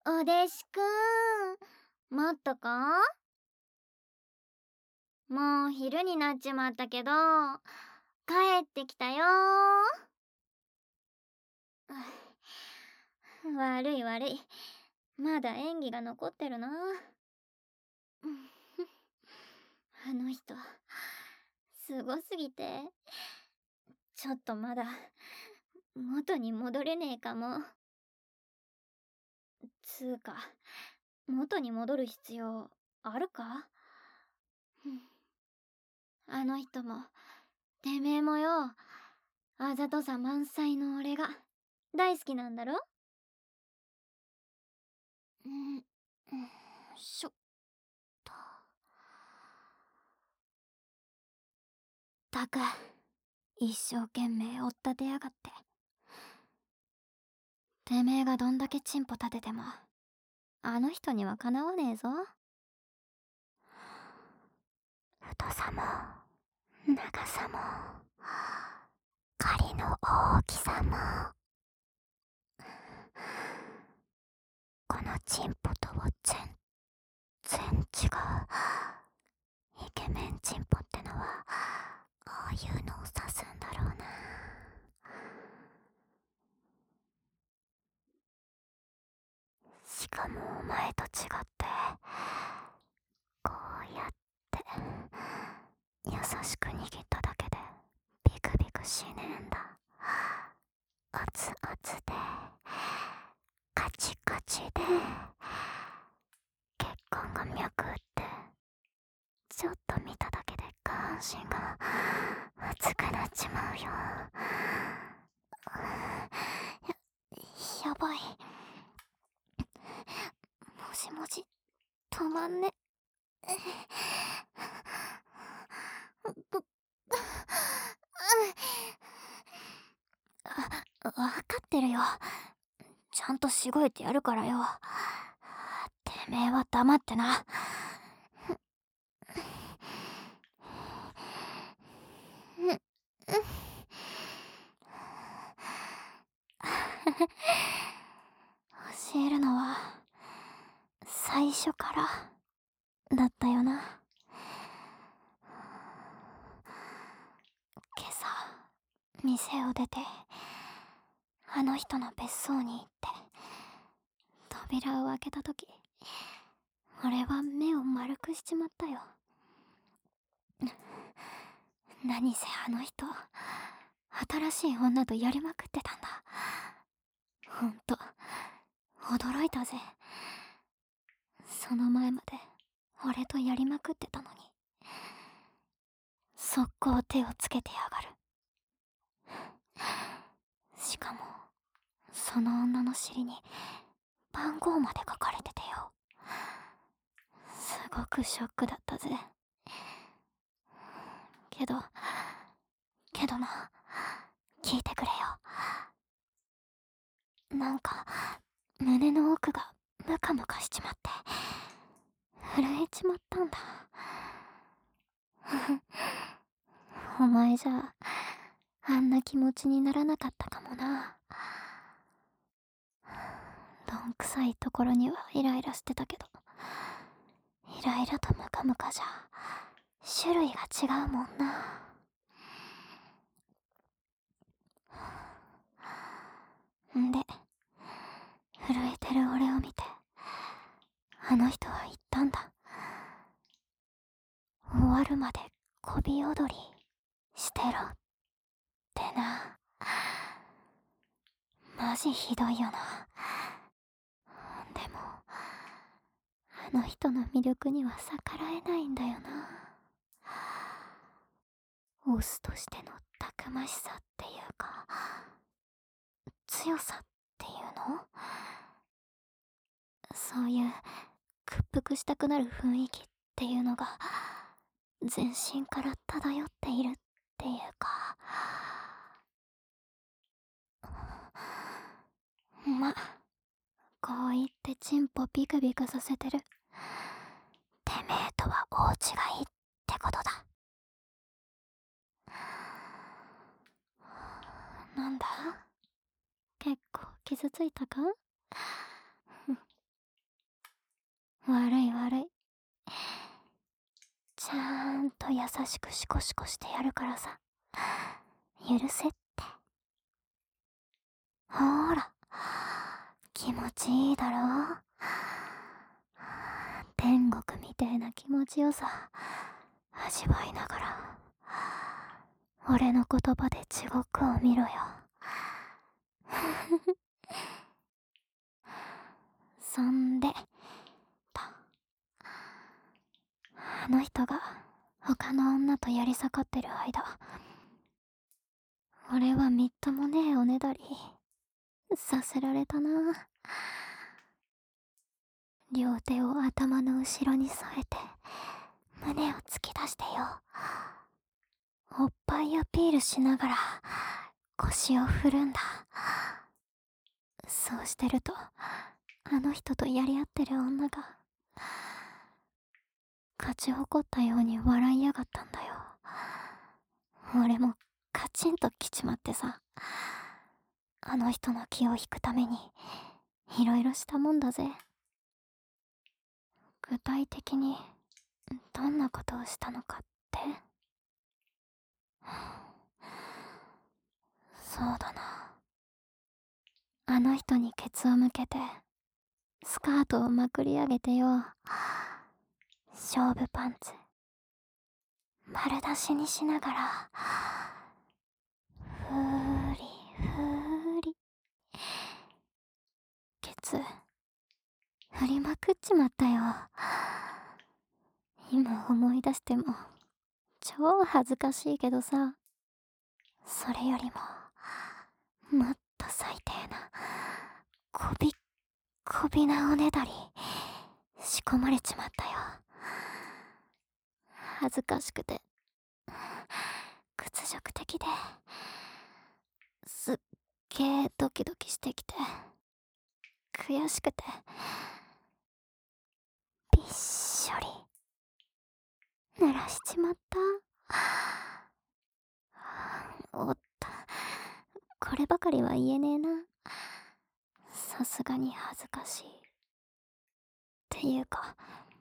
お弟子くん、待ったか？もう昼になっちまったけど、帰ってきたよ悪い悪い。まだ演技が残ってるな。あの人、すごすぎて、ちょっとまだ元に戻れねえかも。つうか、元に戻る必要あるか？あの人も、てめえもよ、あざとさ満載の俺が大好きなんだろ？しょった。く、一生懸命追っ立てやがって。てめえがどんだけチンポ立てても、あの人にはかなわねえぞ。太さも、長さも、狩りの大きさも。このチンポとは全然違う。イケメンチンポってのは、ああいうのを指すんだろうな。しかもお前と違って、こうやって優しく握っただけでビクビクしねえんだ。熱々でカチカチで血管が脈打ってちょっと見ただけで下半身が熱くなっちまうよ。やばい。もしもし止まんね。わかってるよ。ちゃんとしごいてやるからよ。てめえは黙ってな。教えるのは最初からだったよな。今朝店を出てあの人の別荘に行って扉を開けた時、俺は目を丸くしちまったよ。何せあの人、新しい女とやりまくってたんだ。ほんと驚いたぜ。その前まで俺とやりまくってたのに、速攻手をつけてやがる。しかもその女の尻に番号まで書かれててよ。すごくショックだったぜ。けどな、聞いてくれよ。なんか胸の奥がムカムカしちまって震えちまったんだ。お前じゃあんな気持ちにならなかったかもな。どんくさいところにはイライラしてたけど、イライラとムカムカじゃ種類が違うもんな。んで、震えてる俺を見てあの人は言ったんだ。終わるまで媚び踊りしてろってな。マジひどいよな。でもあの人の魅力には逆らえないんだよな。オスとしてのたくましさっていうか、強さっていうの？そういう屈服したくなる雰囲気っていうのが全身から漂っているっていうか。ま、こう言ってチンポビクビクさせてるてめえとは大違いってことだ。なんだ、結構傷ついたか？ 悪い悪い。ちゃんと優しくシコシコしてやるからさ。許せって。ほーら。気持ちいいだろ。天国みてえな気持ちよさ味わいながら俺の言葉で地獄を見ろよ。そんであの人が他の女とやりさかってる間、俺はみっともねえおねだりさせられたな。両手を頭の後ろに添えて胸を突き出してよ。おっぱいアピールしながら腰を振るんだ。そうしてるとあの人とやり合ってる女が勝ち誇ったように笑いやがったんだよ。俺もカチンときちまってさ、あの人の気を引くためにいろいろしたもんだぜ。具体的にどんなことをしたのかって。そうだな。あの人にケツを向けてスカートをまくり上げてよ。勝負パンツ丸出しにしながらふーりふーりケツ振りまくっちまったよ。今思い出しても超恥ずかしいけどさ、それよりももっと最低なこびっこびなおねだり仕込まれちまったよ。恥ずかしくて屈辱的ですっげードキドキしてきて悔しくてびっしょり濡らしちまった。おっと、こればかりは言えねえな。さすがに恥ずかしい。っていうか、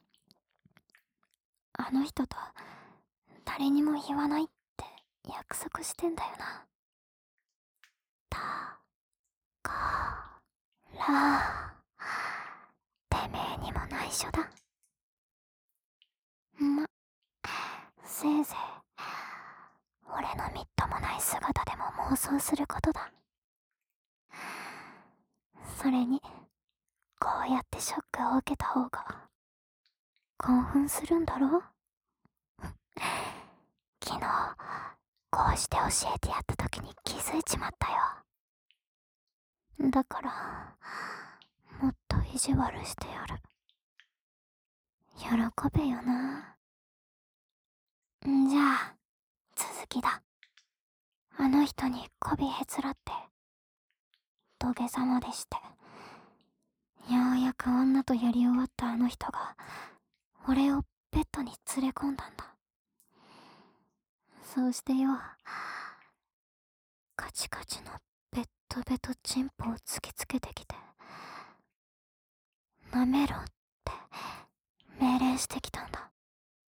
あの人と誰にも言わないって約束してんだよな。だからてめえにも内緒だ。せいぜい俺のみっともない姿でも妄想することだ。それにこうやってショックを受けた方が興奮するんだろ。昨日こうして教えてやった時に気づいちまったよ。だからもっと意地悪してやる。喜べよな。じゃあ続きだ。あの人に媚びへつらって土下座までしてようやく女とやり終わったあの人が俺をベッドに連れ込んだんだ。そうしてよ、カチカチのベッドベトチンポを突きつけてきて舐めろって命令してきたんだ。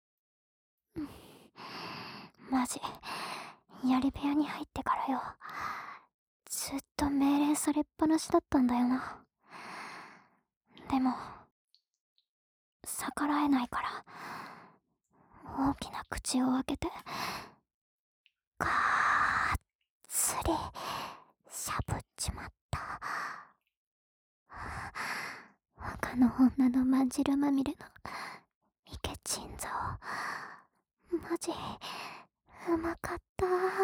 マジやり部屋に入ってからよ、ずっと命令されっぱなしだったんだよな。でも逆らえないから大きな口を開けてがーっつりしゃぶっちまった。他の女のまんじるまみれのイケチンゾマジうまかった。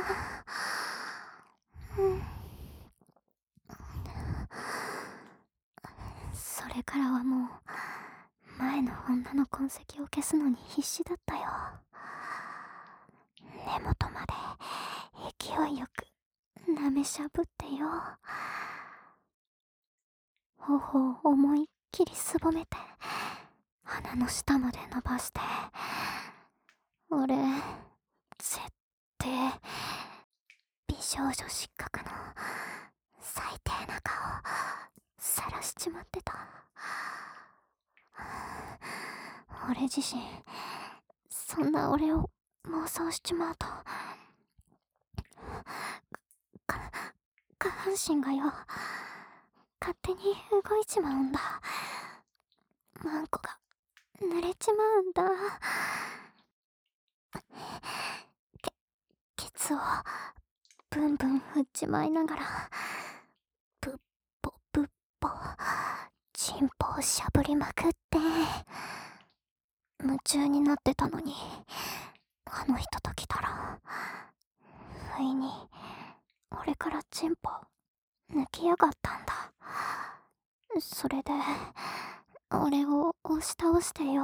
それからはもう前の女の痕跡を消すのに必死だったよ。根元まで勢いよく舐めしゃぶってよ。頬を思いっきりすぼめて鼻の下まで伸ばして、俺絶対美少女失格の最低な顔さらしちまってた。 俺自身、そんな俺を妄想しちまうと、か、下半身がよ、勝手に動いちまうんだ。マンコが濡れちまうんだ。ケツをブンブン振っちまいながら、ぶっぽぶっぽ、チンポをしゃぶりまくって、夢中になってたのに、あの人と来たら、不意に、俺からチンポ、抜きやがったんだ。それで、俺を押し倒してよ。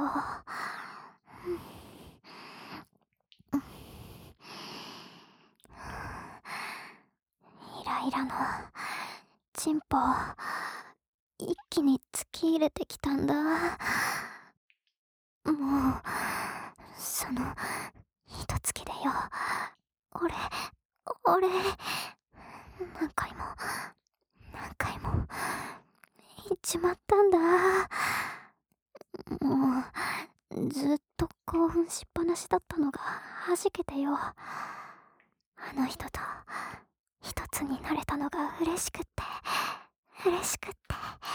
イライラの、チンポ、一気に突き入れてきたんだ。もう、その、一突きでよ、俺、何回も、何回も、言っちまったんだ。もう、ずっと興奮しっぱなしだったのが弾けてよ。あの人と、一つになれたのが嬉しくって、嬉しくって、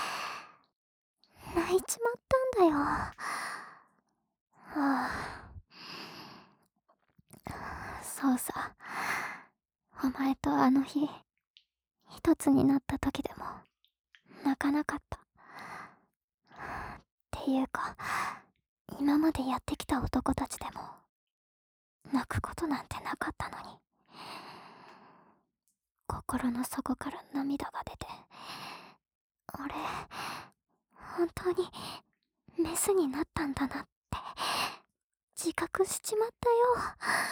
泣いちまったんだよ。ああ、そうさ。お前とあの日、一つになった時でも、泣かなかった。っていうか、今までやってきた男たちでも、泣くことなんてなかったのに。心の底から涙が出て、俺、本当にメスになったんだなって自覚しちまったよ。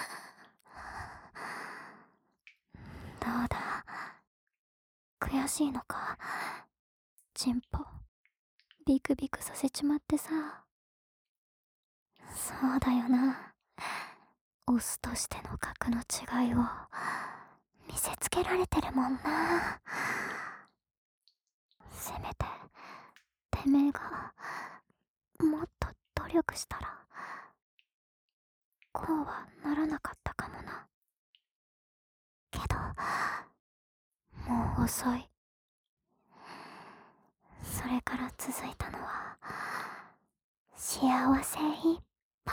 どうだ、悔しいのか。チンポビクビクさせちまってさ。そうだよな、オスとしての格の違いを見せつけられてるもんな。せめててめえがもっと努力したらこうはならなかったかもな。けどもう遅い。それから続いたのは幸せいっぱ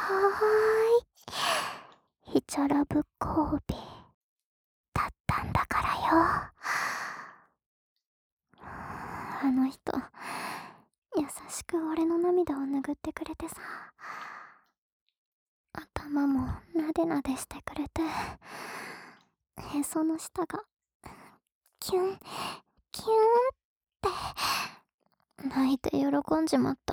いヒチャラブ交尾だったんだからよ。あの人優しく俺の涙を拭ってくれてさ、頭もなでなでしてくれて、へその下がキュンキュンって泣いて喜んじまった。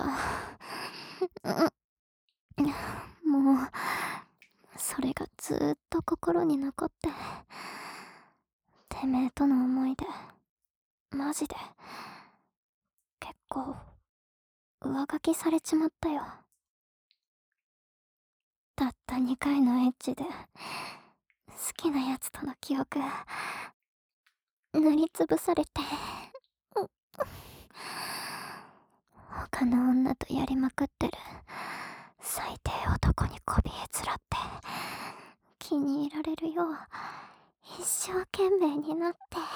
もうそれがずーっと心に残って、てめえとの思い出マジで結構上書きされちまったよ。たった2回のエッチで好きなやつとの記憶塗りつぶされて、他の女とやりまくってる最低男にこびえつらって気に入られるよう一生懸命になって、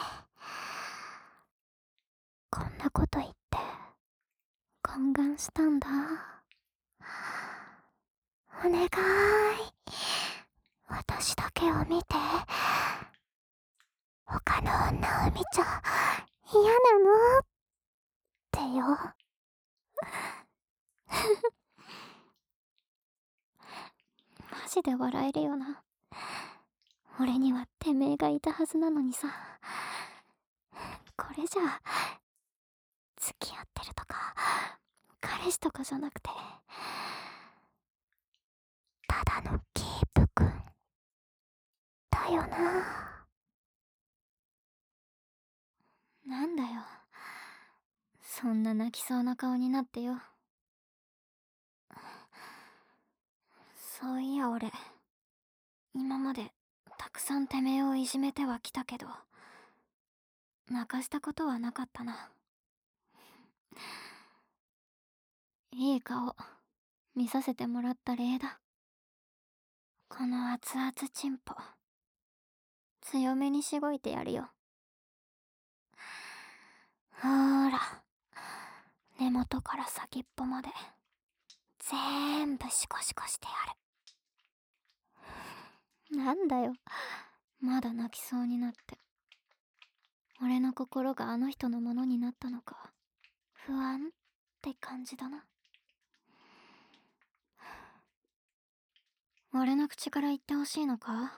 こんなこと言って懇願したんだ。お願い、私だけを見て。他の女を見ちゃ嫌なのってよ。マジで笑えるよな。俺にはてめえがいたはずなのにさ。これじゃ付き合ってるとか彼氏とかじゃなくて、ただのキープくんだよな。なんだよ、そんな泣きそうな顔になってよ。そういや俺、今までたくさんてめえをいじめてはきたけど、泣かしたことはなかったな。 いい顔見させてもらった礼だ。この熱々チンポ強めにしごいてやるよ。ほーら、根元から先っぽまで全部シコシコしてやる。なんだよ、まだ泣きそうになって。俺の心があの人のものになったのか不安って感じだな。俺の口から言ってほしいのか。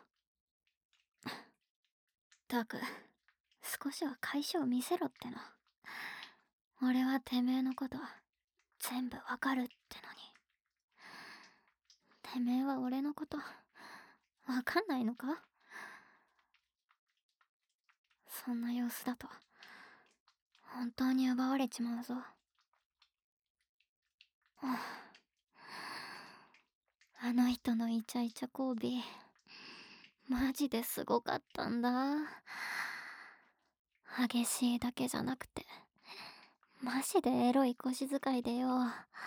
たく、少しは解消見せろってな。俺はてめえのこと全部わかるってのに。てめえは俺のことわかんないのか。そんな様子だと本当に奪われちまうぞ。あの人のイチャイチャ交尾マジですごかったんだ。激しいだけじゃなくてマジでエロい腰遣いでよ。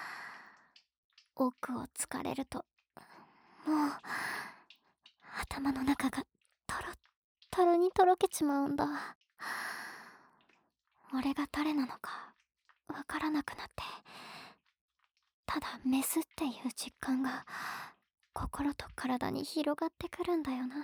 奥を突かれるともう頭の中がトロットロにとろけちまうんだ。俺が誰なのかわからなくなって、ただメスっていう実感が心と体に広がってくるんだよな。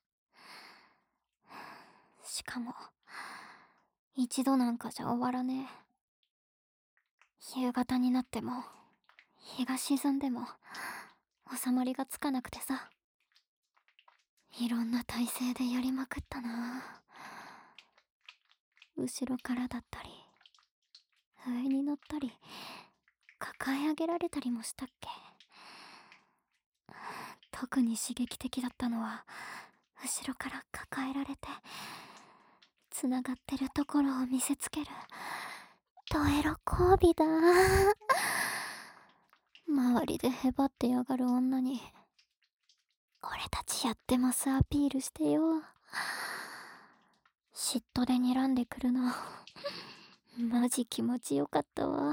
しかも一度なんかじゃ終わらねえ。夕方になっても日が沈んでも収まりがつかなくてさ。いろんな体勢でやりまくったな。後ろからだったり上に乗ったり抱え上げられたりもしたっけ。特に刺激的だったのは後ろから抱えられてつながってるところを見せつけるドエロ交尾だ。周りでへばってやがる女に俺たちやってますアピールしてよ。嫉妬で睨んでくるのマジ気持ちよかったわ。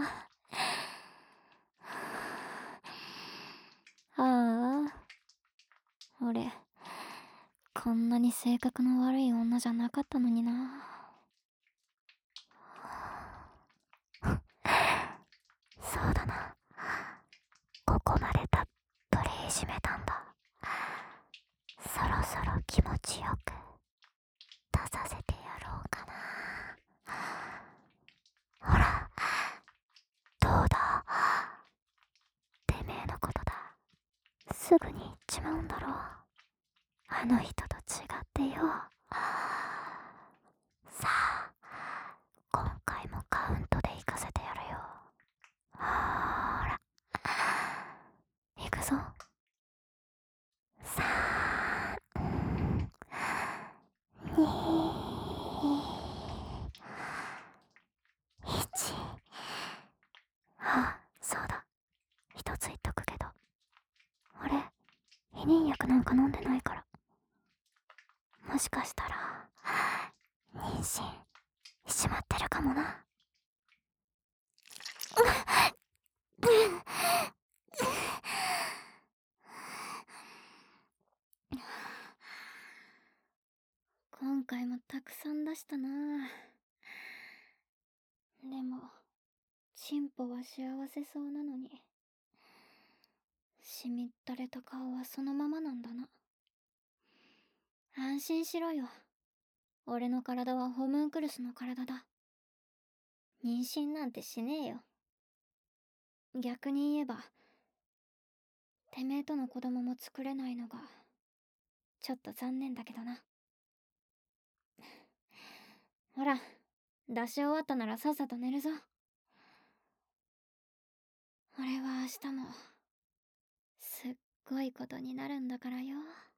ああ、俺こんなに性格の悪い女じゃなかったのにな。そうだな、ここまでたっぷりいじめたんだ。そろそろ気持ちよく出させてやろうかな。ほら、どうだ、てめえのことだ。すぐに言っちまうんだろう。あの人と違ってよ。さあ、今回もカウントで行かせてやるよ。ほーら、行くぞ。3、2、1。あ、そうだ。一つ言っとくけど、俺、避妊薬なんか飲んでないから。もしかしたら、妊娠しちまってるかもな。今回もたくさん出したな。でもチンポは幸せそうなのにしみったれた顔はそのままなんだな。安心しろよ、俺の体はホムンクルスの体だ。妊娠なんてしねえよ。逆に言えばてめえとの子供も作れないのがちょっと残念だけどな。ほら、出し終わったならさっさと寝るぞ。俺は明日もすっごいことになるんだからよ。